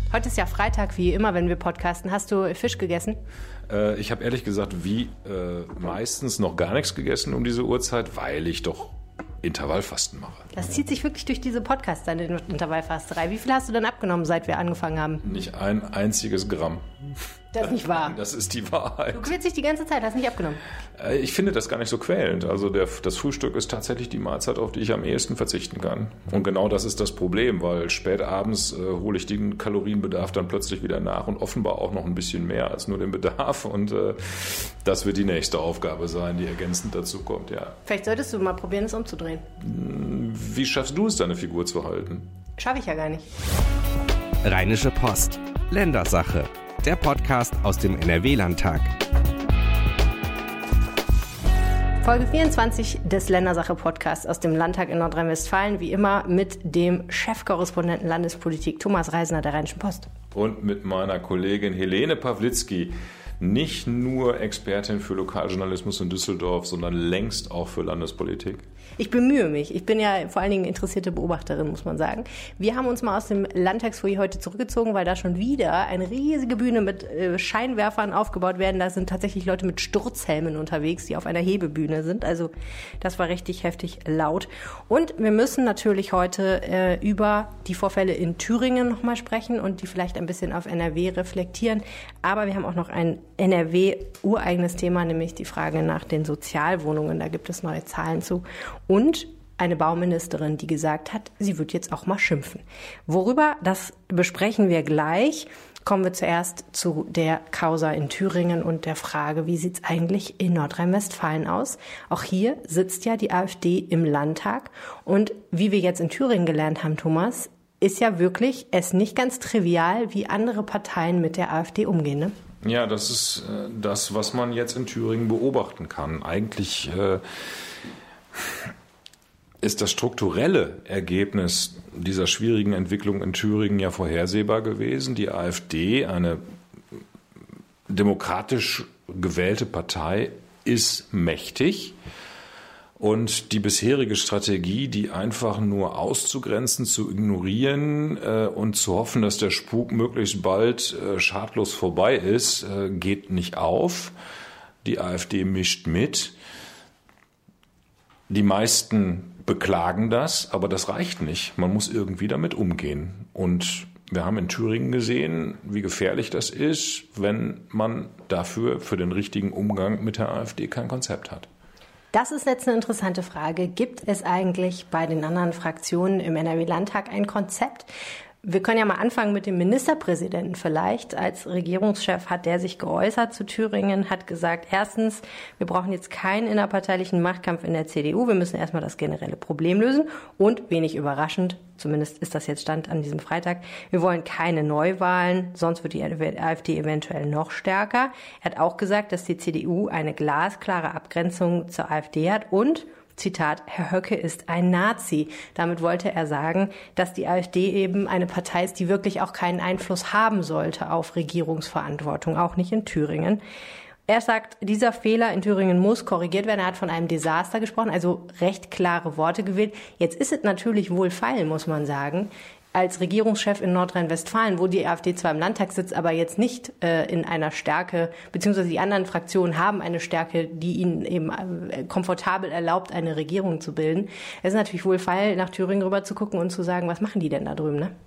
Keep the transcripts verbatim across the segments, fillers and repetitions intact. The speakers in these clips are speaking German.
Heute ist ja Freitag, wie immer, wenn wir podcasten. Hast du Fisch gegessen? Äh, ich habe ehrlich gesagt wie äh, meistens noch gar nichts gegessen um diese Uhrzeit, weil ich doch Intervallfasten mache. Das zieht sich wirklich durch diese Podcasts, deine Intervallfasterei. Wie viel hast du denn abgenommen, seit wir angefangen haben? Nicht ein einziges Gramm. Das ist nicht wahr. Das ist die Wahrheit. Du quälst dich die ganze Zeit, hast nicht abgenommen. Ich finde das gar nicht so quälend. Also der, das Frühstück ist tatsächlich die Mahlzeit, auf die ich am ehesten verzichten kann. Und genau das ist das Problem, weil spät abends äh, hole ich den Kalorienbedarf dann plötzlich wieder nach und offenbar auch noch ein bisschen mehr als nur den Bedarf. Und äh, das wird die nächste Aufgabe sein, die ergänzend dazu kommt, ja. Vielleicht solltest du mal probieren, es umzudrehen. Wie schaffst du es, deine Figur zu halten? Schaffe ich ja gar nicht. Rheinische Post. Ländersache. Der Podcast aus dem N R W-Landtag. Folge vierundzwanzig des Ländersache-Podcasts aus dem Landtag in Nordrhein-Westfalen. Wie immer mit dem Chefkorrespondenten Landespolitik Thomas Reisner der Rheinischen Post. Und mit meiner Kollegin Helene Pawlitzki. Nicht nur Expertin für Lokaljournalismus in Düsseldorf, sondern längst auch für Landespolitik. Ich bemühe mich. Ich bin ja vor allen Dingen interessierte Beobachterin, muss man sagen. Wir haben uns mal aus dem Landtagsfoyer heute zurückgezogen, weil da schon wieder eine riesige Bühne mit äh, Scheinwerfern aufgebaut werden. Da sind tatsächlich Leute mit Sturzhelmen unterwegs, die auf einer Hebebühne sind. Also das war richtig heftig laut. Und wir müssen natürlich heute äh, über die Vorfälle in Thüringen nochmal sprechen und die vielleicht ein bisschen auf N R W reflektieren. Aber wir haben auch noch ein N R W-ureigenes Thema, nämlich die Frage nach den Sozialwohnungen. Da gibt es neue Zahlen zu. Und eine Bauministerin, die gesagt hat, sie wird jetzt auch mal schimpfen. Worüber, das besprechen wir gleich. Kommen wir zuerst zu der Causa in Thüringen und der Frage, wie sieht es eigentlich in Nordrhein-Westfalen aus? Auch hier sitzt ja die AfD im Landtag. Und wie wir jetzt in Thüringen gelernt haben, Thomas, ist ja wirklich es nicht ganz trivial, wie andere Parteien mit der AfD umgehen, ne? Ja, das ist äh, das, was man jetzt in Thüringen beobachten kann. Eigentlich äh, ist das strukturelle Ergebnis dieser schwierigen Entwicklung in Thüringen ja vorhersehbar gewesen. Die AfD, eine demokratisch gewählte Partei, ist mächtig. Und die bisherige Strategie, die einfach nur auszugrenzen, zu ignorieren äh, und zu hoffen, dass der Spuk möglichst bald äh, schadlos vorbei ist, äh, geht nicht auf. Die AfD mischt mit. Die meisten beklagen das, aber das reicht nicht. Man muss irgendwie damit umgehen. Und wir haben in Thüringen gesehen, wie gefährlich das ist, wenn man dafür, für den richtigen Umgang mit der AfD kein Konzept hat. Das ist jetzt eine interessante Frage. Gibt es eigentlich bei den anderen Fraktionen im N R W-Landtag ein Konzept? Wir können ja mal anfangen mit dem Ministerpräsidenten vielleicht. Als Regierungschef hat der sich geäußert zu Thüringen, hat gesagt, erstens, wir brauchen jetzt keinen innerparteilichen Machtkampf in der C D U. Wir müssen erstmal das generelle Problem lösen. Und wenig überraschend, zumindest ist das jetzt Stand an diesem Freitag, wir wollen keine Neuwahlen, sonst wird die AfD eventuell noch stärker. Er hat auch gesagt, dass die C D U eine glasklare Abgrenzung zur AfD hat und Zitat, Herr Höcke ist ein Nazi. Damit wollte er sagen, dass die AfD eben eine Partei ist, die wirklich auch keinen Einfluss haben sollte auf Regierungsverantwortung, auch nicht in Thüringen. Er sagt, dieser Fehler in Thüringen muss korrigiert werden. Er hat von einem Desaster gesprochen, also recht klare Worte gewählt. Jetzt ist es natürlich wohlfeil, muss man sagen, als Regierungschef in Nordrhein-Westfalen, wo die AfD zwar im Landtag sitzt, aber jetzt nicht äh, in einer Stärke, beziehungsweise die anderen Fraktionen haben eine Stärke, die ihnen eben äh, komfortabel erlaubt, eine Regierung zu bilden. Es ist natürlich wohlfeil, nach Thüringen rüber zu gucken und zu sagen, was machen die denn da drüben, ne?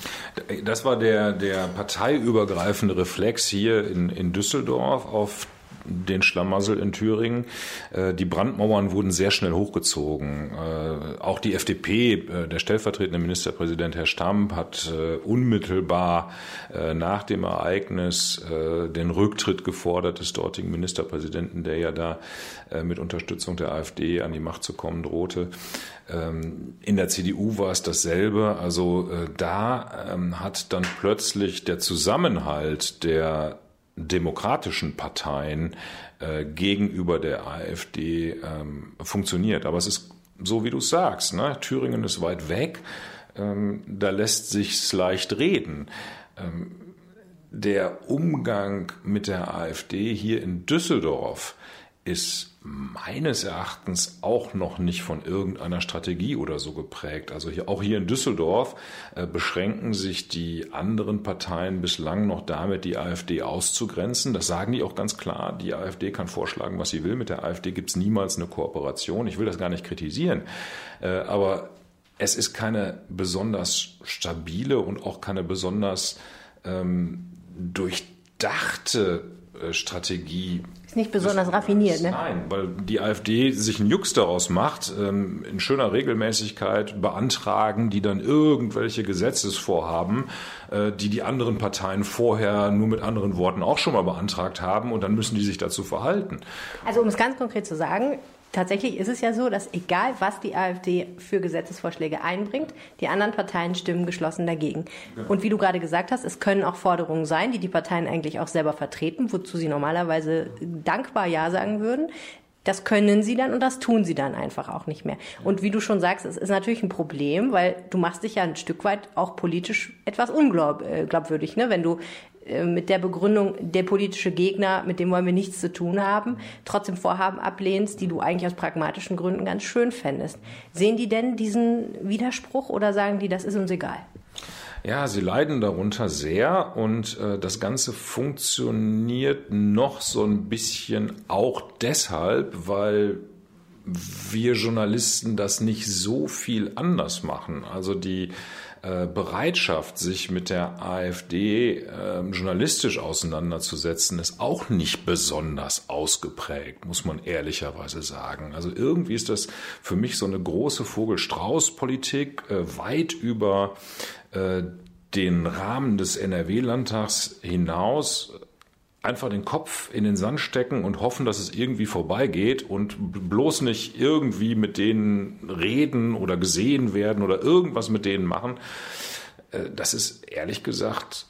Das war der, der parteiübergreifende Reflex hier in, in Düsseldorf auf den Schlamassel in Thüringen. Die Brandmauern wurden sehr schnell hochgezogen. Auch die F D P, der stellvertretende Ministerpräsident Herr Stamp, hat unmittelbar nach dem Ereignis den Rücktritt gefordert des dortigen Ministerpräsidenten, der ja da mit Unterstützung der AfD an die Macht zu kommen drohte. In der C D U war es dasselbe. Also da hat dann plötzlich der Zusammenhalt der demokratischen Parteien äh, gegenüber der AfD ähm, funktioniert. Aber es ist so, wie du es sagst, ne? Thüringen ist weit weg, ähm, da lässt sich's leicht reden. Ähm, der Umgang mit der AfD hier in Düsseldorf ist meines Erachtens auch noch nicht von irgendeiner Strategie oder so geprägt. Also hier, auch hier in Düsseldorf äh, beschränken sich die anderen Parteien bislang noch damit, die AfD auszugrenzen. Das sagen die auch ganz klar. Die AfD kann vorschlagen, was sie will. Mit der AfD gibt es niemals eine Kooperation. Ich will das gar nicht kritisieren. Äh, aber es ist keine besonders stabile und auch keine besonders ähm, durchdachte äh, Strategie. Ist nicht besonders raffiniert, ne? Nein, weil die AfD sich einen Jux daraus macht, ähm, in schöner Regelmäßigkeit beantragen, die dann irgendwelche Gesetzesvorhaben, äh, die die anderen Parteien vorher nur mit anderen Worten auch schon mal beantragt haben, und dann müssen die sich dazu verhalten. Also um es ganz konkret zu sagen, tatsächlich ist es ja so, dass egal, was die AfD für Gesetzesvorschläge einbringt, die anderen Parteien stimmen geschlossen dagegen. Genau. Und wie du gerade gesagt hast, es können auch Forderungen sein, die die Parteien eigentlich auch selber vertreten, wozu sie normalerweise dankbar Ja sagen würden. Das können sie dann und das tun sie dann einfach auch nicht mehr. Und wie du schon sagst, es ist natürlich ein Problem, weil du machst dich ja ein Stück weit auch politisch etwas unglaubwürdig, ne? Wenn du mit der Begründung, der politische Gegner, mit dem wollen wir nichts zu tun haben, trotzdem Vorhaben ablehnst, die du eigentlich aus pragmatischen Gründen ganz schön fändest. Sehen die denn diesen Widerspruch oder sagen die, das ist uns egal? Ja, sie leiden darunter sehr, und äh, das Ganze funktioniert noch so ein bisschen auch deshalb, weil wir Journalisten das nicht so viel anders machen. Also die Bereitschaft, sich mit der AfD äh, journalistisch auseinanderzusetzen, ist auch nicht besonders ausgeprägt, muss man ehrlicherweise sagen. Also irgendwie ist das für mich so eine große Vogel-Strauß-Politik, äh, weit über äh, den Rahmen des N R W-Landtags hinaus. Einfach den Kopf in den Sand stecken und hoffen, dass es irgendwie vorbeigeht, und bloß nicht irgendwie mit denen reden oder gesehen werden oder irgendwas mit denen machen. Das ist ehrlich gesagt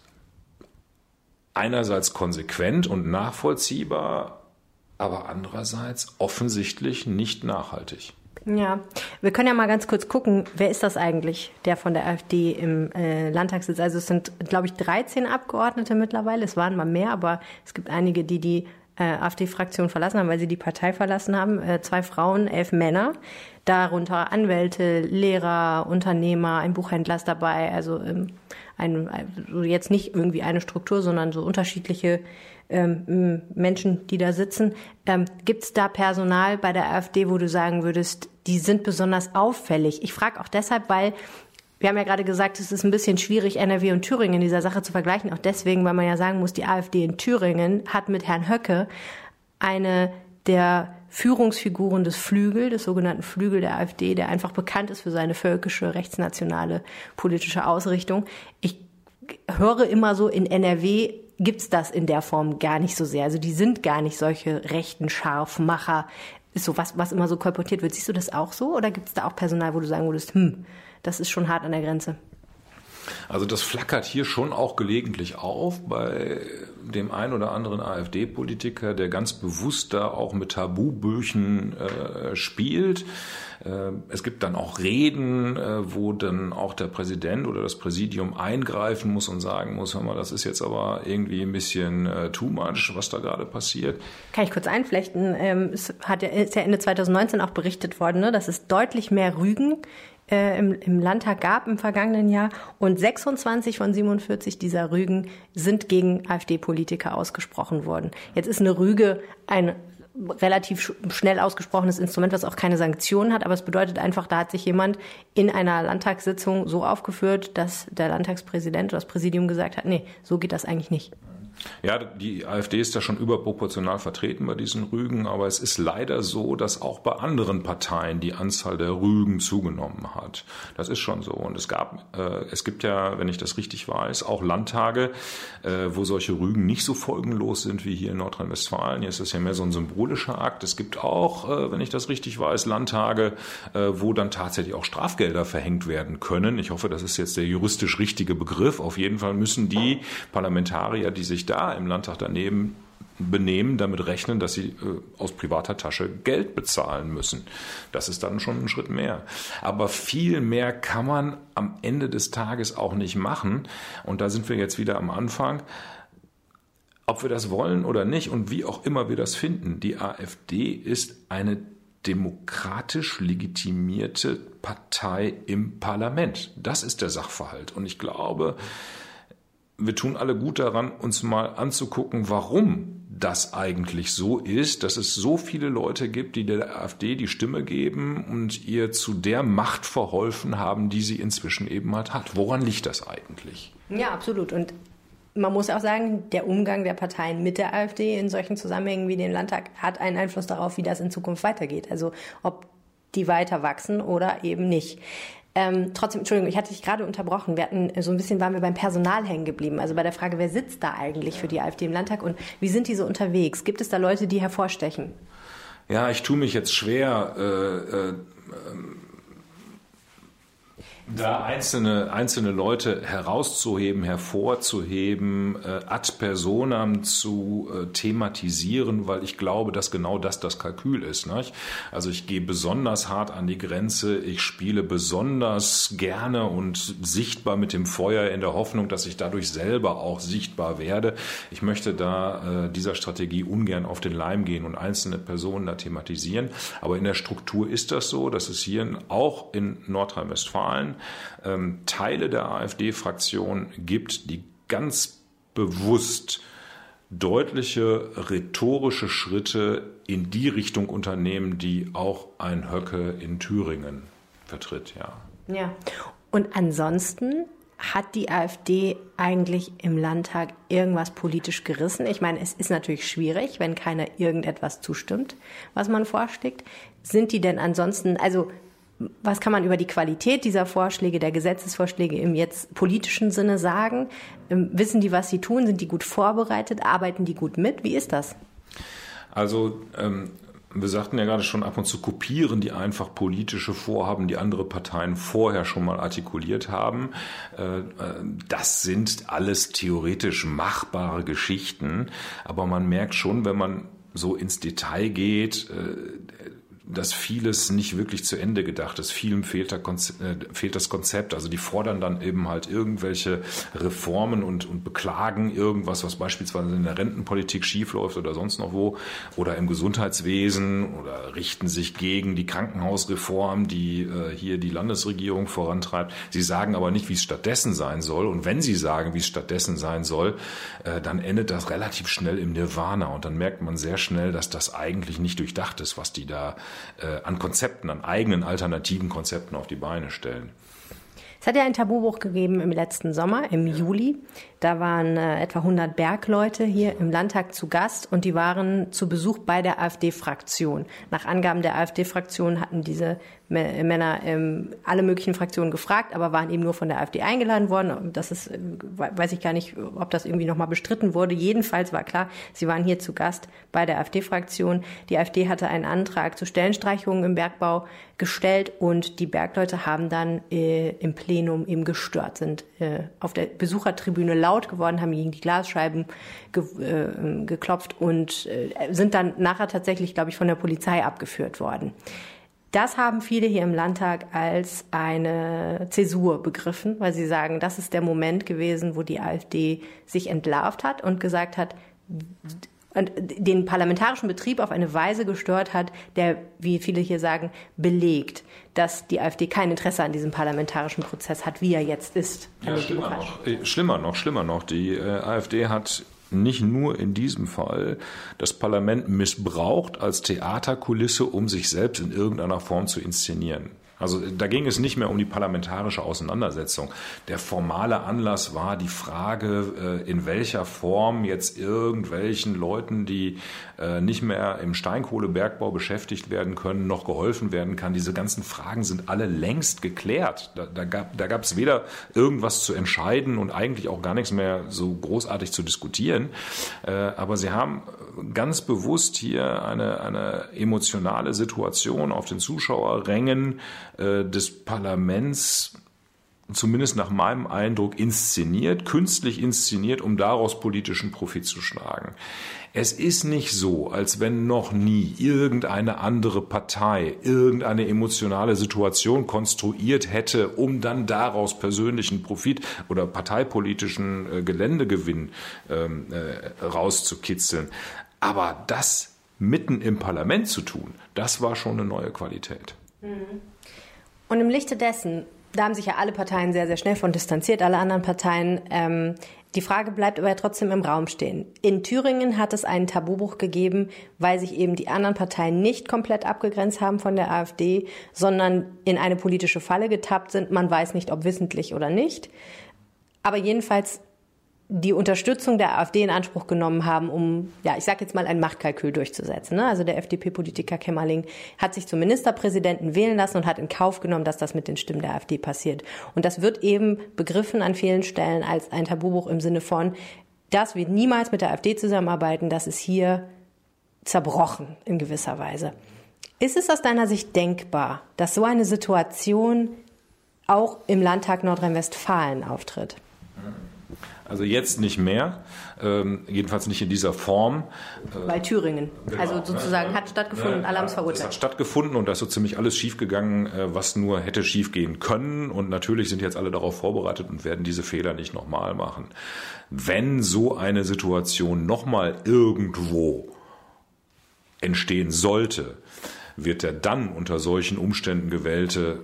einerseits konsequent und nachvollziehbar, aber andererseits offensichtlich nicht nachhaltig. Ja, wir können ja mal ganz kurz gucken, wer ist das eigentlich, der von der AfD im äh, Landtag sitzt. Also es sind, glaube ich, dreizehn Abgeordnete mittlerweile. Es waren mal mehr, aber es gibt einige, die die äh, AfD-Fraktion verlassen haben, weil sie die Partei verlassen haben. Äh, zwei Frauen, elf Männer, darunter Anwälte, Lehrer, Unternehmer, ein Buchhändler ist dabei. Also, ähm, ein, also jetzt nicht irgendwie eine Struktur, sondern so unterschiedliche ähm, Menschen, die da sitzen. Ähm, gibt es da Personal bei der AfD, wo du sagen würdest, die sind besonders auffällig? Ich frage auch deshalb, weil wir haben ja gerade gesagt, es ist ein bisschen schwierig, N R W und Thüringen in dieser Sache zu vergleichen. Auch deswegen, weil man ja sagen muss, die AfD in Thüringen hat mit Herrn Höcke eine der Führungsfiguren des Flügel, des sogenannten Flügel der AfD, der einfach bekannt ist für seine völkische, rechtsnationale politische Ausrichtung. Ich höre immer so, in N R W gibt's das in der Form gar nicht so sehr. Also die sind gar nicht solche rechten Scharfmacher, ist so was, was immer so kolportiert wird. Siehst du das auch so, oder gibt's da auch Personal, wo du sagen würdest, hm, das ist schon hart an der Grenze? Also das flackert hier schon auch gelegentlich auf bei dem ein oder anderen AfD-Politiker, der ganz bewusst da auch mit Tabubüchen äh, spielt. Äh, es gibt dann auch Reden, äh, wo dann auch der Präsident oder das Präsidium eingreifen muss und sagen muss, hör mal, das ist jetzt aber irgendwie ein bisschen äh, too much, was da gerade passiert. Kann ich kurz einflechten? Ähm, es hat ja, ist ja Ende zwanzig neunzehn auch berichtet worden, ne, dass es deutlich mehr Rügen Äh, im, im Landtag gab im vergangenen Jahr, und sechsundzwanzig von siebenundvierzig dieser Rügen sind gegen AfD-Politiker ausgesprochen worden. Jetzt ist eine Rüge ein relativ schnell ausgesprochenes Instrument, was auch keine Sanktionen hat, aber es bedeutet einfach, da hat sich jemand in einer Landtagssitzung so aufgeführt, dass der Landtagspräsident oder das Präsidium gesagt hat, nee, so geht das eigentlich nicht. Ja, die AfD ist da schon überproportional vertreten bei diesen Rügen, aber es ist leider so, dass auch bei anderen Parteien die Anzahl der Rügen zugenommen hat. Das ist schon so. Und es gab, äh, es gibt ja, wenn ich das richtig weiß, auch Landtage, äh, wo solche Rügen nicht so folgenlos sind wie hier in Nordrhein-Westfalen. Hier ist das ja mehr so ein symbolischer Akt. Es gibt auch, äh, wenn ich das richtig weiß, Landtage, äh, wo dann tatsächlich auch Strafgelder verhängt werden können. Ich hoffe, das ist jetzt der juristisch richtige Begriff. Auf jeden Fall müssen die Parlamentarier, die sich da im Landtag daneben benehmen, damit rechnen, dass sie äh, aus privater Tasche Geld bezahlen müssen. Das ist dann schon ein Schritt mehr. Aber viel mehr kann man am Ende des Tages auch nicht machen. Und da sind wir jetzt wieder am Anfang. ob wir das wollen oder nicht und wie auch immer wir das finden, die AfD ist eine demokratisch legitimierte Partei im Parlament. Das ist der Sachverhalt. Und ich glaube, wir tun alle gut daran, uns mal anzugucken, warum das eigentlich so ist, dass es so viele Leute gibt, die der AfD die Stimme geben und ihr zu der Macht verholfen haben, die sie inzwischen eben halt hat. Woran liegt das eigentlich? Ja, absolut. Und man muss auch sagen, der Umgang der Parteien mit der AfD in solchen Zusammenhängen wie dem Landtag hat einen Einfluss darauf, wie das in Zukunft weitergeht. Also ob die weiter wachsen oder eben nicht. Ähm, trotzdem, Entschuldigung, ich hatte dich gerade unterbrochen. Wir hatten so ein bisschen, waren wir beim Personal hängen geblieben. Also bei der Frage, wer sitzt da eigentlich für die AfD im Landtag und wie sind die so unterwegs? Gibt es da Leute, die hervorstechen? Ja, ich tue mich jetzt schwer, äh, äh, da einzelne, einzelne Leute herauszuheben, hervorzuheben, äh, ad personam zu äh, thematisieren, weil ich glaube, dass genau das das Kalkül ist. Nicht? Also ich gehe besonders hart an die Grenze, ich spiele besonders gerne und sichtbar mit dem Feuer in der Hoffnung, dass ich dadurch selber auch sichtbar werde. Ich möchte da äh, dieser Strategie ungern auf den Leim gehen und einzelne Personen da thematisieren. Aber in der Struktur ist das so, dass es hier auch in Nordrhein-Westfalen Ähm, Teile der AfD-Fraktion gibt, die ganz bewusst deutliche rhetorische Schritte in die Richtung unternehmen, die auch ein Höcke in Thüringen vertritt. Ja. Ja. Und ansonsten hat die AfD eigentlich im Landtag irgendwas politisch gerissen? Ich meine, es ist natürlich schwierig, wenn keiner irgendetwas zustimmt, was man vorschlägt. Sind die denn ansonsten, also was kann man über die Qualität dieser Vorschläge, der Gesetzesvorschläge im jetzt politischen Sinne sagen? Ähm, wissen die, was sie tun? Sind die gut vorbereitet? Arbeiten die gut mit? Wie ist das? Also ähm, wir sagten ja gerade schon, ab und zu kopieren die einfach politische Vorhaben, die andere Parteien vorher schon mal artikuliert haben. Äh, das sind alles theoretisch machbare Geschichten, aber man merkt schon, wenn man so ins Detail geht, äh, dass vieles nicht wirklich zu Ende gedacht ist. Vielen fehlt, der Konzept, äh, fehlt das Konzept. Also die fordern dann eben halt irgendwelche Reformen und, und beklagen irgendwas, was beispielsweise in der Rentenpolitik schiefläuft oder sonst noch wo oder im Gesundheitswesen oder richten sich gegen die Krankenhausreform, die äh, hier die Landesregierung vorantreibt. Sie sagen aber nicht, wie es stattdessen sein soll. Und wenn sie sagen, wie es stattdessen sein soll, äh, dann endet das relativ schnell im Nirvana. Und dann merkt man sehr schnell, dass das eigentlich nicht durchdacht ist, was die da an Konzepten, an eigenen alternativen Konzepten auf die Beine stellen. Es hat ja ein Tabubuch gegeben im letzten Sommer, im Juli. Da waren äh, etwa hundert Bergleute hier im Landtag zu Gast und die waren zu Besuch bei der AfD-Fraktion. Nach Angaben der AfD-Fraktion hatten diese M- Männer ähm, alle möglichen Fraktionen gefragt, aber waren eben nur von der AfD eingeladen worden. Das ist, äh, weiß ich gar nicht, ob das irgendwie nochmal bestritten wurde. Jedenfalls war klar, sie waren hier zu Gast bei der AfD-Fraktion. Die AfD hatte einen Antrag zu Stellenstreichungen im Bergbau gestellt und die Bergleute haben dann äh, im Plenum eben gestört, sind äh, auf der Besuchertribüne laut geworden, haben gegen die Glasscheiben ge- äh, geklopft und äh, sind dann nachher tatsächlich, glaube ich, von der Polizei abgeführt worden. Das haben viele hier im Landtag als eine Zäsur begriffen, weil sie sagen, das ist der Moment gewesen, wo die AfD sich entlarvt hat und gesagt hat, und den parlamentarischen Betrieb auf eine Weise gestört hat, der, wie viele hier sagen, belegt, dass die AfD kein Interesse an diesem parlamentarischen Prozess hat, wie er jetzt ist. Ja, schlimmer noch, schlimmer noch, schlimmer noch. Die äh, AfD hat nicht nur in diesem Fall das Parlament missbraucht als Theaterkulisse, um sich selbst in irgendeiner Form zu inszenieren. Also da ging es nicht mehr um die parlamentarische Auseinandersetzung. Der formale Anlass war die Frage, in welcher Form jetzt irgendwelchen Leuten, die nicht mehr im Steinkohlebergbau beschäftigt werden können, noch geholfen werden kann. Diese ganzen Fragen sind alle längst geklärt. Da, da gab da gab es weder irgendwas zu entscheiden und eigentlich auch gar nichts mehr so großartig zu diskutieren. Aber sie haben ganz bewusst hier eine, eine emotionale Situation auf den Zuschauerrängen des Parlaments zumindest nach meinem Eindruck, inszeniert, künstlich inszeniert, um daraus politischen Profit zu schlagen. Es ist nicht so, als wenn noch nie irgendeine andere Partei irgendeine emotionale Situation konstruiert hätte, um dann daraus persönlichen Profit oder parteipolitischen äh, Geländegewinn ähm, äh, rauszukitzeln. Aber das mitten im Parlament zu tun, das war schon eine neue Qualität. Und im Lichte dessen, da haben sich ja alle Parteien sehr, sehr schnell von distanziert, alle anderen Parteien. Ähm, die Frage bleibt aber trotzdem im Raum stehen. In Thüringen hat es einen Tabubruch gegeben, weil sich eben die anderen Parteien nicht komplett abgegrenzt haben von der AfD, sondern in eine politische Falle getappt sind. Man weiß nicht, ob wissentlich oder nicht. Aber jedenfalls die Unterstützung der AfD in Anspruch genommen haben, um, ja, ich sage jetzt mal, ein Machtkalkül durchzusetzen. Ne? Also der F D P-Politiker Kemmerling hat sich zum Ministerpräsidenten wählen lassen und hat in Kauf genommen, dass das mit den Stimmen der AfD passiert. Und das wird eben begriffen an vielen Stellen als ein Tabubruch im Sinne von, dass wir niemals mit der AfD zusammenarbeiten, das ist hier zerbrochen in gewisser Weise. Ist es aus deiner Sicht denkbar, dass so eine Situation auch im Landtag Nordrhein-Westfalen auftritt? Also jetzt nicht mehr, ähm, jedenfalls nicht in dieser Form. Weil Thüringen, genau, also sozusagen, ne, hat stattgefunden ne, und alle haben es verurteilt. Es hat stattgefunden und da ist so ziemlich alles schiefgegangen, was nur hätte schiefgehen können. Und natürlich sind jetzt alle darauf vorbereitet und werden diese Fehler nicht nochmal machen. Wenn so eine Situation nochmal irgendwo entstehen sollte, wird der dann unter solchen Umständen gewählte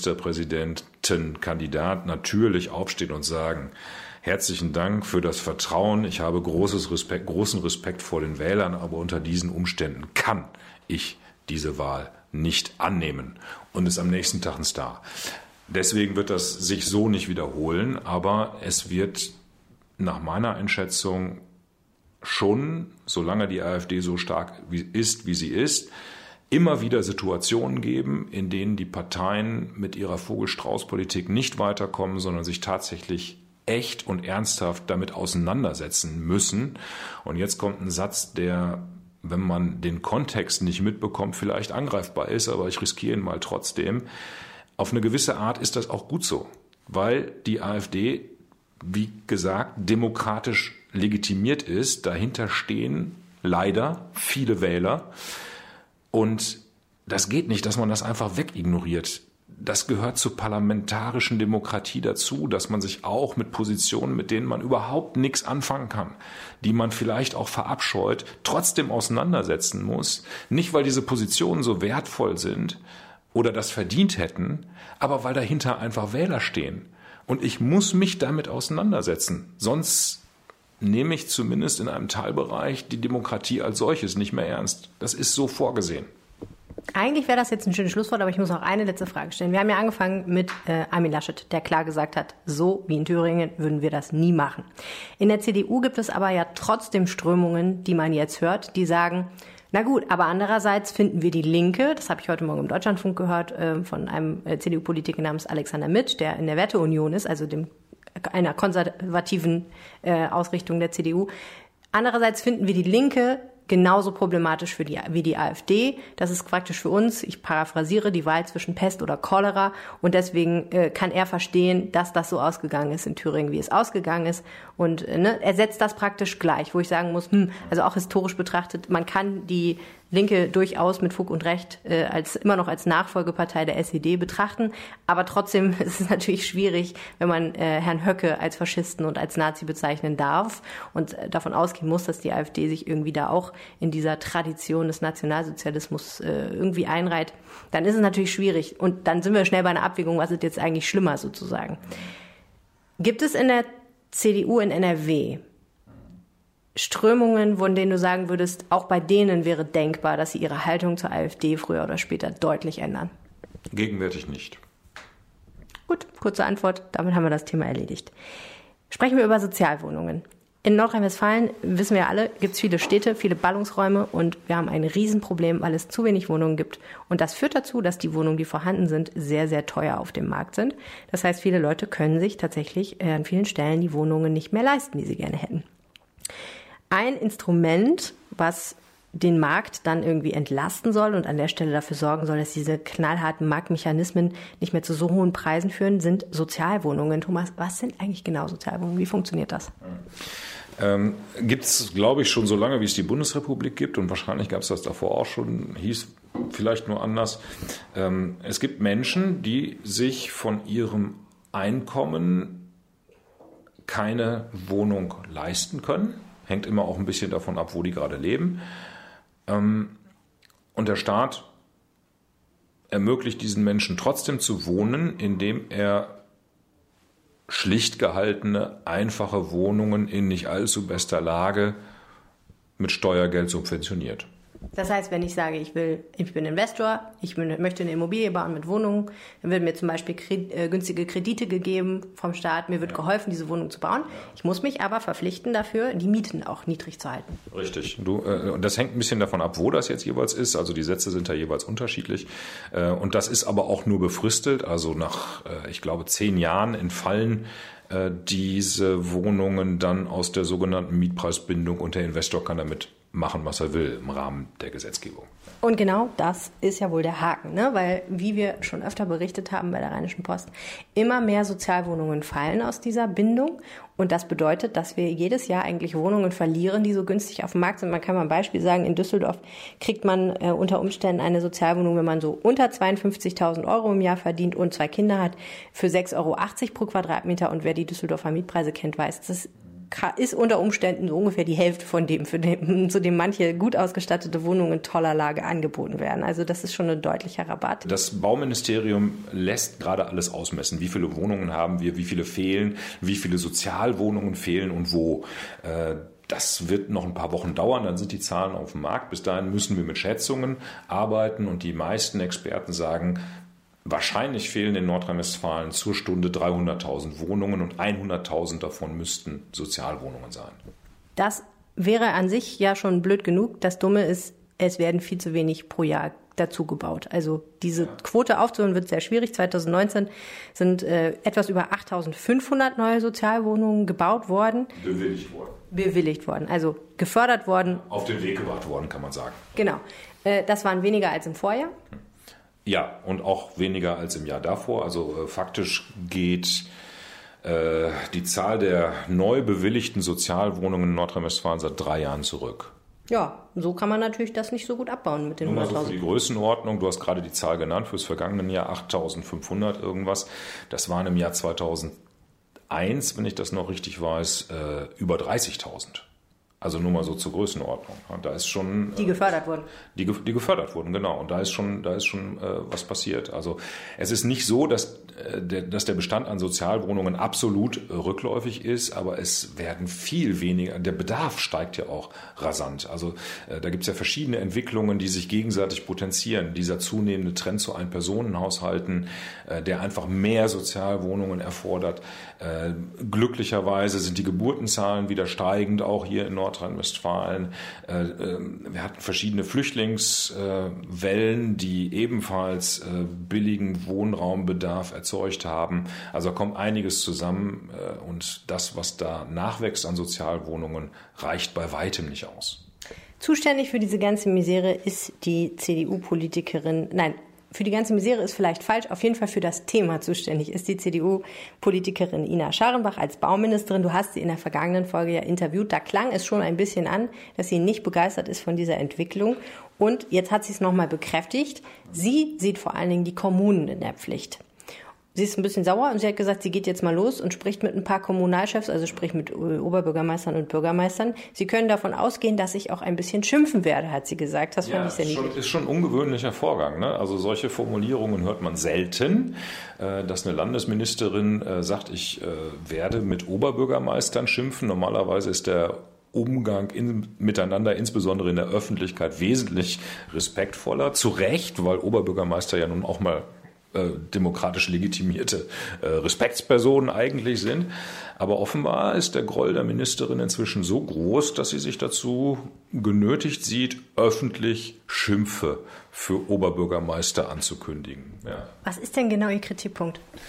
Ministerpräsidentenkandidat natürlich aufstehen und sagen: Herzlichen Dank für das Vertrauen. Ich habe großes Respekt, großen Respekt vor den Wählern, aber unter diesen Umständen kann ich diese Wahl nicht annehmen und ist am nächsten Tag ein Star. Deswegen wird das sich so nicht wiederholen, aber es wird nach meiner Einschätzung schon, solange die AfD so stark ist, wie sie ist, immer wieder Situationen geben, in denen die Parteien mit ihrer Vogel-Strauß-Politik nicht weiterkommen, sondern sich tatsächlich echt und ernsthaft damit auseinandersetzen müssen. Und jetzt kommt ein Satz, der, wenn man den Kontext nicht mitbekommt, vielleicht angreifbar ist, aber ich riskiere ihn mal trotzdem. Auf eine gewisse Art ist das auch gut so, weil die AfD, wie gesagt, demokratisch legitimiert ist. Dahinter stehen leider viele Wähler. Und das geht nicht, dass man das einfach wegignoriert. Das gehört zur parlamentarischen Demokratie dazu, dass man sich auch mit Positionen, mit denen man überhaupt nichts anfangen kann, die man vielleicht auch verabscheut, trotzdem auseinandersetzen muss. Nicht, weil diese Positionen so wertvoll sind oder das verdient hätten, aber weil dahinter einfach Wähler stehen. Und ich muss mich damit auseinandersetzen. Sonst nehme ich zumindest in einem Teilbereich die Demokratie als solches nicht mehr ernst. Das ist so vorgesehen. Eigentlich wäre das jetzt ein schönes Schlusswort, aber ich muss noch eine letzte Frage stellen. Wir haben ja angefangen mit äh, Armin Laschet, der klar gesagt hat, so wie in Thüringen würden wir das nie machen. In der C D U gibt es aber ja trotzdem Strömungen, die man jetzt hört, die sagen, na gut, aber andererseits finden wir die Linke, das habe ich heute Morgen im Deutschlandfunk gehört, äh, von einem äh, C D U-Politiker namens Alexander Mitsch, der in der Werteunion ist, also dem einer konservativen äh, Ausrichtung der C D U. Andererseits finden wir die Linke genauso problematisch für die, wie die AfD. Das ist praktisch für uns, ich paraphrasiere, die Wahl zwischen Pest oder Cholera. Und deswegen äh, kann er verstehen, dass das so ausgegangen ist in Thüringen, wie es ausgegangen ist. Und äh, ne, er setzt das praktisch gleich, wo ich sagen muss, hm, also auch historisch betrachtet, man kann die Linke durchaus mit Fug und Recht äh, als immer noch als Nachfolgepartei der S E D betrachten. Aber trotzdem ist es natürlich schwierig, wenn man äh, Herrn Höcke als Faschisten und als Nazi bezeichnen darf und äh, davon ausgehen muss, dass die AfD sich irgendwie da auch in dieser Tradition des Nationalsozialismus äh, irgendwie einreiht. Dann ist es natürlich schwierig. Und dann sind wir schnell bei einer Abwägung, was ist jetzt eigentlich schlimmer sozusagen. Gibt es in der C D U in N R W Strömungen, von denen du sagen würdest, auch bei denen wäre denkbar, dass sie ihre Haltung zur AfD früher oder später deutlich ändern? Gegenwärtig nicht. Gut, kurze Antwort. Damit haben wir das Thema erledigt. Sprechen wir über Sozialwohnungen. In Nordrhein-Westfalen, wissen wir alle, gibt es viele Städte, viele Ballungsräume und wir haben ein Riesenproblem, weil es zu wenig Wohnungen gibt. Und das führt dazu, dass die Wohnungen, die vorhanden sind, sehr, sehr teuer auf dem Markt sind. Das heißt, viele Leute können sich tatsächlich an vielen Stellen die Wohnungen nicht mehr leisten, die sie gerne hätten. Ein Instrument, was den Markt dann irgendwie entlasten soll und an der Stelle dafür sorgen soll, dass diese knallharten Marktmechanismen nicht mehr zu so hohen Preisen führen, sind Sozialwohnungen. Thomas, was sind eigentlich genau Sozialwohnungen? Wie funktioniert das? Ähm, gibt es, glaube ich, schon so lange, wie es die Bundesrepublik gibt, und wahrscheinlich gab es das davor auch schon, hieß vielleicht nur anders. Ähm, es gibt Menschen, die sich von ihrem Einkommen keine Wohnung leisten können. Hängt immer auch ein bisschen davon ab, wo die gerade leben. Ähm, und der Staat ermöglicht diesen Menschen trotzdem zu wohnen, indem er schlicht gehaltene, einfache Wohnungen in nicht allzu bester Lage mit Steuergeld subventioniert. Das heißt, wenn ich sage, ich will, ich bin Investor, ich bin, möchte eine Immobilie bauen mit Wohnungen, dann werden mir zum Beispiel Kredit, äh, günstige Kredite gegeben vom Staat, mir wird ja. geholfen, diese Wohnung zu bauen. Ich muss mich aber verpflichten dafür, die Mieten auch niedrig zu halten. Richtig. Du, äh, das hängt ein bisschen davon ab, wo das jetzt jeweils ist. Also die Sätze sind da jeweils unterschiedlich. Äh, und das ist aber auch nur befristet. Also nach, äh, ich glaube, zehn Jahren entfallen äh, diese Wohnungen dann aus der sogenannten Mietpreisbindung und der Investor kann damit machen, was er will im Rahmen der Gesetzgebung. Und genau das ist ja wohl der Haken, ne? Weil, wie wir schon öfter berichtet haben bei der Rheinischen Post, immer mehr Sozialwohnungen fallen aus dieser Bindung. Und das bedeutet, dass wir jedes Jahr eigentlich Wohnungen verlieren, die so günstig auf dem Markt sind. Man kann mal ein Beispiel sagen, in Düsseldorf kriegt man äh, unter Umständen eine Sozialwohnung, wenn man so unter zweiundfünfzigtausend Euro im Jahr verdient und zwei Kinder hat, für sechs Euro achtzig pro Quadratmeter. Und wer die Düsseldorfer Mietpreise kennt, weiß, das ist unter Umständen so ungefähr die Hälfte von dem, für den, zu dem manche gut ausgestattete Wohnungen in toller Lage angeboten werden. Also das ist schon ein deutlicher Rabatt. Das Bauministerium lässt gerade alles ausmessen. Wie viele Wohnungen haben wir, wie viele fehlen, wie viele Sozialwohnungen fehlen und wo. Das wird noch ein paar Wochen dauern, dann sind die Zahlen auf dem Markt. Bis dahin müssen wir mit Schätzungen arbeiten und die meisten Experten sagen, wahrscheinlich fehlen in Nordrhein-Westfalen zur Stunde dreihunderttausend Wohnungen und hunderttausend davon müssten Sozialwohnungen sein. Das wäre an sich ja schon blöd genug. Das Dumme ist, es werden viel zu wenig pro Jahr dazu gebaut. Also diese ja. Quote aufzuholen wird sehr schwierig. zwanzig neunzehn sind äh, etwas über achttausendfünfhundert neue Sozialwohnungen gebaut worden. Bewilligt worden. Bewilligt worden, also gefördert worden. Auf den Weg gebracht worden, kann man sagen. Genau. Äh, das waren weniger als im Vorjahr. Hm. Ja, und auch weniger als im Jahr davor. Also äh, faktisch geht äh, die Zahl der neu bewilligten Sozialwohnungen in Nordrhein-Westfalen seit drei Jahren zurück. Ja, so kann man natürlich das nicht so gut abbauen mit den hunderttausend. Also für die Größenordnung, du hast gerade die Zahl genannt, fürs vergangene Jahr achttausendfünfhundert irgendwas. Das waren im Jahr zweitausendeins, wenn ich das noch richtig weiß, äh, über dreißigtausend. Also nur mal so zur Größenordnung. Da ist schon die gefördert wurden. Die, die gefördert wurden, genau. Und da ist schon, da ist schon äh, was passiert. Also es ist nicht so, dass, äh, der, dass der Bestand an Sozialwohnungen absolut äh, rückläufig ist, aber es werden viel weniger. Der Bedarf steigt ja auch rasant. Also äh, da gibt es ja verschiedene Entwicklungen, die sich gegenseitig potenzieren. Dieser zunehmende Trend zu Ein-Personen-Haushalten, äh, der einfach mehr Sozialwohnungen erfordert. Äh, glücklicherweise sind die Geburtenzahlen wieder steigend, auch hier in Nordrhein-Westfalen. Wir hatten verschiedene Flüchtlingswellen, die ebenfalls billigen Wohnraumbedarf erzeugt haben. Also da kommt einiges zusammen und das, was da nachwächst an Sozialwohnungen, reicht bei weitem nicht aus. Zuständig für diese ganze Misere ist die C D U-Politikerin, nein, für die ganze Misere ist vielleicht falsch, auf jeden Fall für das Thema zuständig ist die C D U-Politikerin Ina Scharenbach als Bauministerin. Du hast sie in der vergangenen Folge ja interviewt. Da klang es schon ein bisschen an, dass sie nicht begeistert ist von dieser Entwicklung. Und jetzt hat sie es nochmal bekräftigt. Sie sieht vor allen Dingen die Kommunen in der Pflicht. Sie ist ein bisschen sauer und sie hat gesagt, sie geht jetzt mal los und spricht mit ein paar Kommunalchefs, also sprich mit Oberbürgermeistern und Bürgermeistern. Sie können davon ausgehen, dass ich auch ein bisschen schimpfen werde, hat sie gesagt. Das ja, fand ich sehr niedlich. Ist schon ein ungewöhnlicher Vorgang, ne? Also solche Formulierungen hört man selten, dass eine Landesministerin sagt, ich werde mit Oberbürgermeistern schimpfen. Normalerweise ist der Umgang in, miteinander, insbesondere in der Öffentlichkeit, wesentlich respektvoller. Zu Recht, weil Oberbürgermeister ja nun auch mal demokratisch legitimierte äh, Respektspersonen eigentlich sind. Aber offenbar ist der Groll der Ministerin inzwischen so groß, dass sie sich dazu genötigt sieht, öffentlich Schimpfe für Oberbürgermeister anzukündigen. Ja. Was ist denn genau Ihr Kritikpunkt?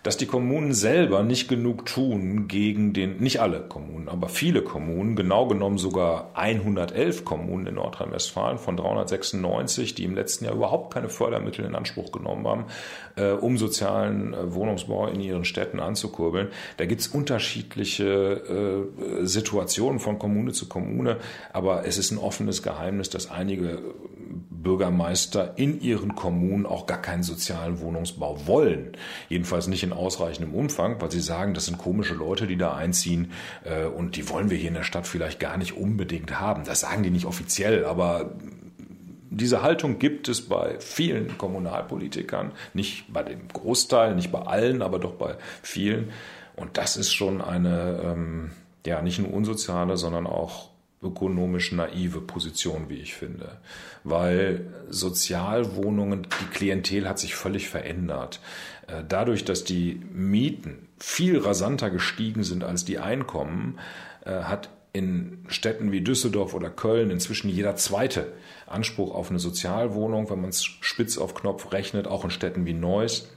dass die Kommunen selber nicht genug tun gegen den, nicht alle Kommunen, aber viele Kommunen, genau genommen sogar hundertelf Kommunen in Nordrhein-Westfalen von dreihundertsechsundneunzig, die im letzten Jahr überhaupt keine Fördermittel in Anspruch genommen haben, äh, um sozialen äh, Wohnungsbau in ihren Städten anzukurbeln. Da gibt es unterschiedliche äh, Situationen von Kommune zu Kommune, aber es ist ein offenes Geheimnis, dass einige Bürgermeister in ihren Kommunen auch gar keinen sozialen Wohnungsbau wollen. Jedenfalls nicht in ausreichendem Umfang, weil sie sagen, das sind komische Leute, die da einziehen äh, und die wollen wir hier in der Stadt vielleicht gar nicht unbedingt haben. Das sagen die nicht offiziell, aber diese Haltung gibt es bei vielen Kommunalpolitikern, nicht bei dem Großteil, nicht bei allen, aber doch bei vielen. Und das ist schon eine, ähm, ja, nicht nur unsoziale, sondern auch ökonomisch naive Position, wie ich finde. Weil Sozialwohnungen, die Klientel hat sich völlig verändert. Dadurch, dass die Mieten viel rasanter gestiegen sind als die Einkommen, hat in Städten wie Düsseldorf oder Köln inzwischen jeder Zweite Anspruch auf eine Sozialwohnung, wenn man es spitz auf Knopf rechnet, auch in Städten wie Neuss.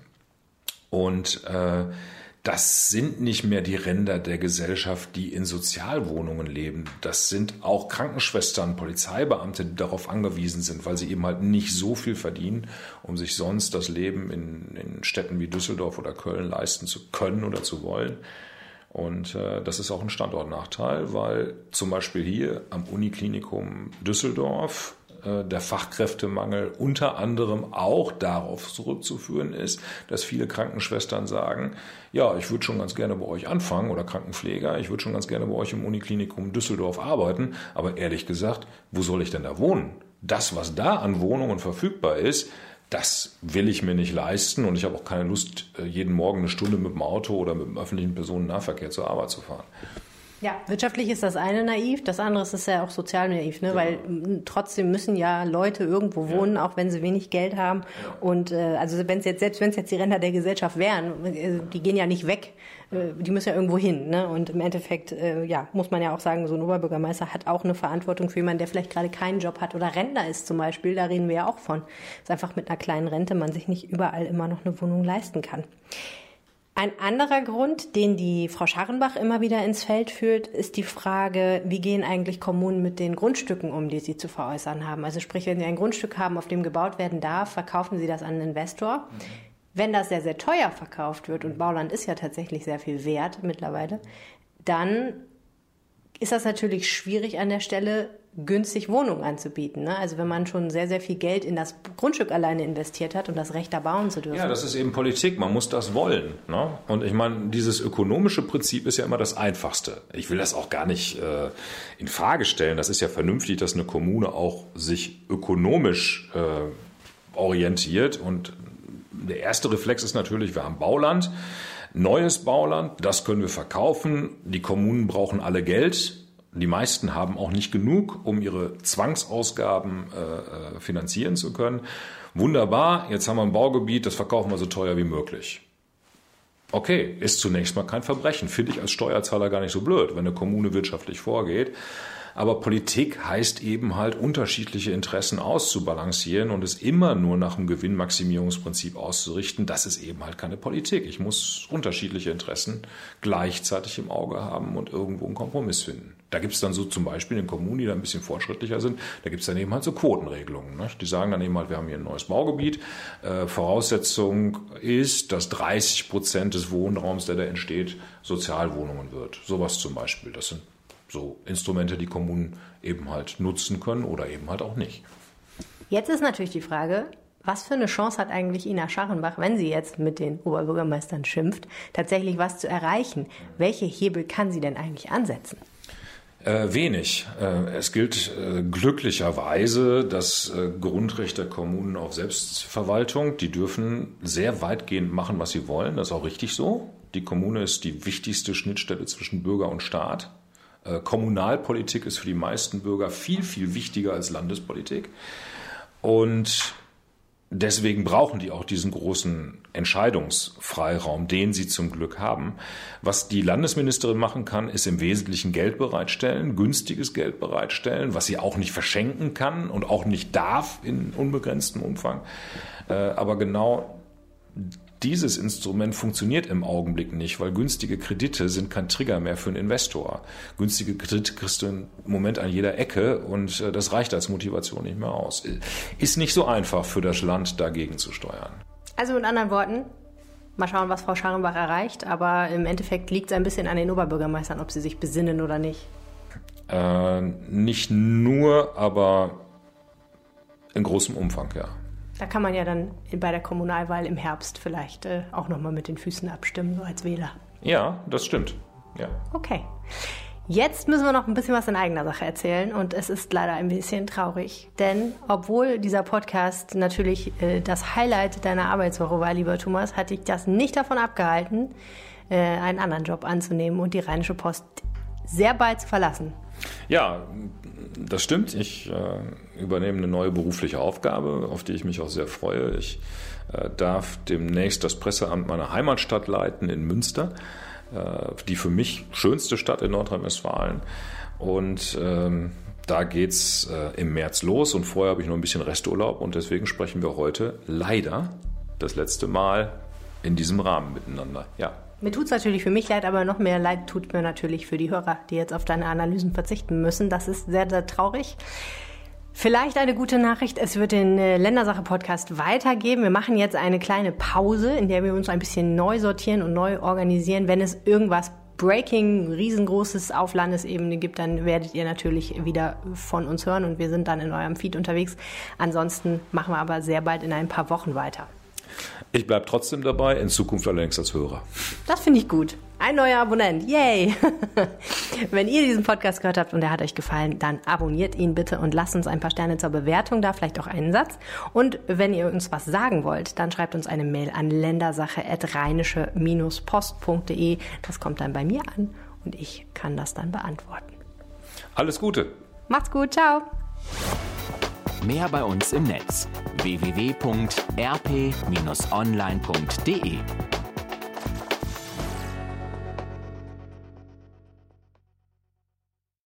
Und äh, das sind nicht mehr die Ränder der Gesellschaft, die in Sozialwohnungen leben. Das sind auch Krankenschwestern, Polizeibeamte, die darauf angewiesen sind, weil sie eben halt nicht so viel verdienen, um sich sonst das Leben in, in Städten wie Düsseldorf oder Köln leisten zu können oder zu wollen. Und äh, das ist auch ein Standortnachteil, weil zum Beispiel hier am Uniklinikum Düsseldorf der Fachkräftemangel unter anderem auch darauf zurückzuführen ist, dass viele Krankenschwestern sagen, ja, ich würde schon ganz gerne bei euch anfangen oder Krankenpfleger, ich würde schon ganz gerne bei euch im Uniklinikum Düsseldorf arbeiten, aber ehrlich gesagt, wo soll ich denn da wohnen? Das, was da an Wohnungen verfügbar ist, das will ich mir nicht leisten und ich habe auch keine Lust, jeden Morgen eine Stunde mit dem Auto oder mit dem öffentlichen Personennahverkehr zur Arbeit zu fahren. Ja, wirtschaftlich ist das eine naiv, das andere ist ja auch sozial naiv, ne? Ja. Weil trotzdem müssen ja Leute irgendwo wohnen, ja. Auch wenn sie wenig Geld haben. Ja. Und äh, also wenn es jetzt selbst wenn es jetzt die Ränder der Gesellschaft wären, äh, die gehen ja nicht weg, äh, die müssen ja irgendwo hin, ne? Und im Endeffekt, äh, ja, muss man ja auch sagen, so ein Oberbürgermeister hat auch eine Verantwortung für jemanden, der vielleicht gerade keinen Job hat oder Rentner ist zum Beispiel. Da reden wir ja auch von, dass einfach mit einer kleinen Rente man sich nicht überall immer noch eine Wohnung leisten kann. Ein anderer Grund, den die Frau Scharrenbach immer wieder ins Feld führt, ist die Frage, wie gehen eigentlich Kommunen mit den Grundstücken um, die sie zu veräußern haben. Also sprich, wenn sie ein Grundstück haben, auf dem gebaut werden darf, verkaufen sie das an einen Investor. Mhm. Wenn das sehr, sehr teuer verkauft wird, und Bauland ist ja tatsächlich sehr viel wert mittlerweile, dann ist das natürlich schwierig an der Stelle, günstig Wohnungen anzubieten. Ne? Also wenn man schon sehr, sehr viel Geld in das Grundstück alleine investiert hat, um das Recht da bauen zu dürfen. Ja, das ist eben Politik. Man muss das wollen. Ne? Und ich meine, dieses ökonomische Prinzip ist ja immer das Einfachste. Ich will das auch gar nicht äh, in Frage stellen. Das ist ja vernünftig, dass eine Kommune auch sich ökonomisch äh, orientiert. Und der erste Reflex ist natürlich, wir haben Bauland, neues Bauland, das können wir verkaufen. Die Kommunen brauchen alle Geld. Die meisten haben auch nicht genug, um ihre Zwangsausgaben äh, finanzieren zu können. Wunderbar, jetzt haben wir ein Baugebiet, das verkaufen wir so teuer wie möglich. Okay, ist zunächst mal kein Verbrechen. Finde ich als Steuerzahler gar nicht so blöd, wenn eine Kommune wirtschaftlich vorgeht. Aber Politik heißt eben halt, unterschiedliche Interessen auszubalancieren und es immer nur nach dem Gewinnmaximierungsprinzip auszurichten. Das ist eben halt keine Politik. Ich muss unterschiedliche Interessen gleichzeitig im Auge haben und irgendwo einen Kompromiss finden. Da gibt es dann so zum Beispiel in Kommunen, die da ein bisschen fortschrittlicher sind, da gibt es dann eben halt so Quotenregelungen. Ne? Die sagen dann eben halt, wir haben hier ein neues Baugebiet. Äh, Voraussetzung ist, dass dreißig Prozent des Wohnraums, der da entsteht, Sozialwohnungen wird. Sowas zum Beispiel. Das sind so Instrumente, die Kommunen eben halt nutzen können oder eben halt auch nicht. Jetzt ist natürlich die Frage, was für eine Chance hat eigentlich Ina Scharrenbach, wenn sie jetzt mit den Oberbürgermeistern schimpft, tatsächlich was zu erreichen? Welche Hebel kann sie denn eigentlich ansetzen? Äh, wenig. Äh, es gilt äh, glücklicherweise das äh, Grundrecht der Kommunen auf Selbstverwaltung. Die dürfen sehr weitgehend machen, was sie wollen. Das ist auch richtig so. Die Kommune ist die wichtigste Schnittstelle zwischen Bürger und Staat. Kommunalpolitik ist für die meisten Bürger viel, viel wichtiger als Landespolitik. Und deswegen brauchen die auch diesen großen Entscheidungsfreiraum, den sie zum Glück haben. Was die Landesministerin machen kann, ist im Wesentlichen Geld bereitstellen, günstiges Geld bereitstellen, was sie auch nicht verschenken kann und auch nicht darf in unbegrenztem Umfang. Aber genau dieses Instrument funktioniert im Augenblick nicht, weil günstige Kredite sind kein Trigger mehr für einen Investor. Günstige Kredite kriegst du im Moment an jeder Ecke und das reicht als Motivation nicht mehr aus. Ist nicht so einfach für das Land, dagegen zu steuern. Also mit anderen Worten, mal schauen, was Frau Scharrenbach erreicht, aber im Endeffekt liegt es ein bisschen an den Oberbürgermeistern, ob sie sich besinnen oder nicht. Äh, nicht nur, aber in großem Umfang, ja. Da kann man ja dann bei der Kommunalwahl im Herbst vielleicht äh, auch nochmal mit den Füßen abstimmen, so als Wähler. Ja, das stimmt. Ja. Okay. Jetzt müssen wir noch ein bisschen was in eigener Sache erzählen und es ist leider ein bisschen traurig, denn obwohl dieser Podcast natürlich äh, das Highlight deiner Arbeitswoche war, lieber Thomas, hat dich das nicht davon abgehalten, äh, einen anderen Job anzunehmen und die Rheinische Post sehr bald zu verlassen. Ja, das stimmt. Ich äh, übernehme eine neue berufliche Aufgabe, auf die ich mich auch sehr freue. Ich äh, darf demnächst das Presseamt meiner Heimatstadt leiten in Münster, äh, die für mich schönste Stadt in Nordrhein-Westfalen. Und ähm, da geht's äh, im März los und vorher habe ich noch ein bisschen Resturlaub und deswegen sprechen wir heute leider das letzte Mal in diesem Rahmen miteinander. Ja. Mir tut es natürlich für mich leid, aber noch mehr leid tut mir natürlich für die Hörer, die jetzt auf deine Analysen verzichten müssen. Das ist sehr, sehr traurig. Vielleicht eine gute Nachricht, es wird den Ländersache-Podcast weitergeben. Wir machen jetzt eine kleine Pause, in der wir uns ein bisschen neu sortieren und neu organisieren. Wenn es irgendwas Breaking, riesengroßes auf Landesebene gibt, dann werdet ihr natürlich wieder von uns hören und wir sind dann in eurem Feed unterwegs. Ansonsten machen wir aber sehr bald in ein paar Wochen weiter. Ich bleibe trotzdem dabei, in Zukunft allerdings als Hörer. Das finde ich gut. Ein neuer Abonnent. Yay! Wenn ihr diesen Podcast gehört habt und er hat euch gefallen, dann abonniert ihn bitte und lasst uns ein paar Sterne zur Bewertung da, vielleicht auch einen Satz. Und wenn ihr uns was sagen wollt, dann schreibt uns eine Mail an ländersache at rheinische post punkt de. Das kommt dann bei mir an und ich kann das dann beantworten. Alles Gute. Macht's gut. Ciao. Mehr bei uns im Netz w w w punkt r p Bindestrich online punkt de